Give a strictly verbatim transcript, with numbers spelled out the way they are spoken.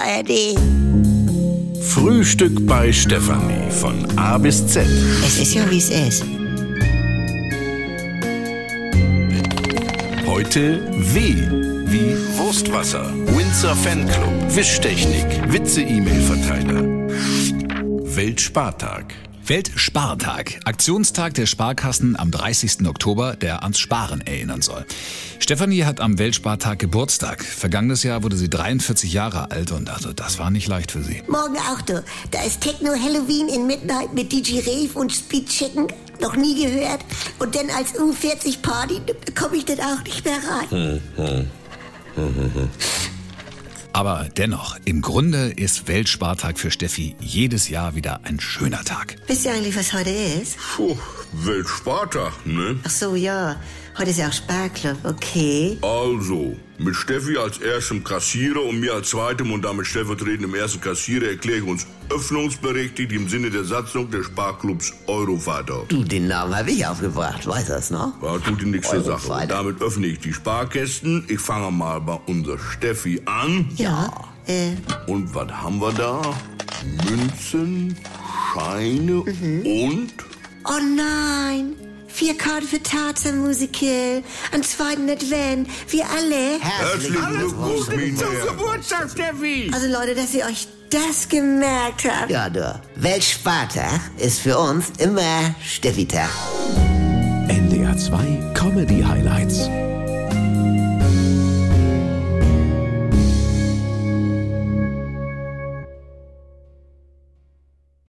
A R D. Frühstück bei Stefanie von A bis Z. Es ist ja, wie es ist. Heute W wie Wurstwasser, Windsor Fanclub, Wischtechnik, Witze-E-Mail-Verteiler. Weltspartag. Weltspartag, Aktionstag der Sparkassen am dreißigsten Oktober, der ans Sparen erinnern soll. Stefanie hat am Weltspartag Geburtstag. Vergangenes Jahr wurde sie dreiundvierzig Jahre alt und also das war nicht leicht für sie. Morgen auch, du. Da ist Techno Halloween in Midnight mit D J Rave und Speed Chicken. Noch nie gehört. Und dann als U vierzig Party komme ich dann auch nicht mehr rein. Hm, hm. Hm, hm, hm. Aber dennoch, im Grunde ist Weltspartag für Steffi jedes Jahr wieder ein schöner Tag. Wisst ihr eigentlich, was heute ist? Puh, Weltspartag, ne? Ach so, ja. Heute ist ja auch Sparclub, okay. Also, mit Steffi als erstem Kassierer und mir als zweitem und damit stellvertretendem ersten Kassierer erkläre ich uns öffnungsberechtigt im Sinne der Satzung des Sparclubs Eurovater. Du, den Namen habe ich aufgebracht, weißt du das noch? Ja, tut dir nichts zur Sache. Eurovater. Und damit öffne ich die Sparkästen. Ich fange mal bei unserer Steffi an. Ja, äh, Und was haben wir da? Münzen, Scheine und... oh nein. Vier Karten für Tarzan-Musical. Am zweiten Advent. Wir alle. Herzlichen Glückwunsch, Mina. Geburtstag, Steffi! Also Leute, dass ihr euch das gemerkt habt. Ja, du. Weltspartag ist für uns immer Steffi-Tag. N D R zwei Comedy Highlights.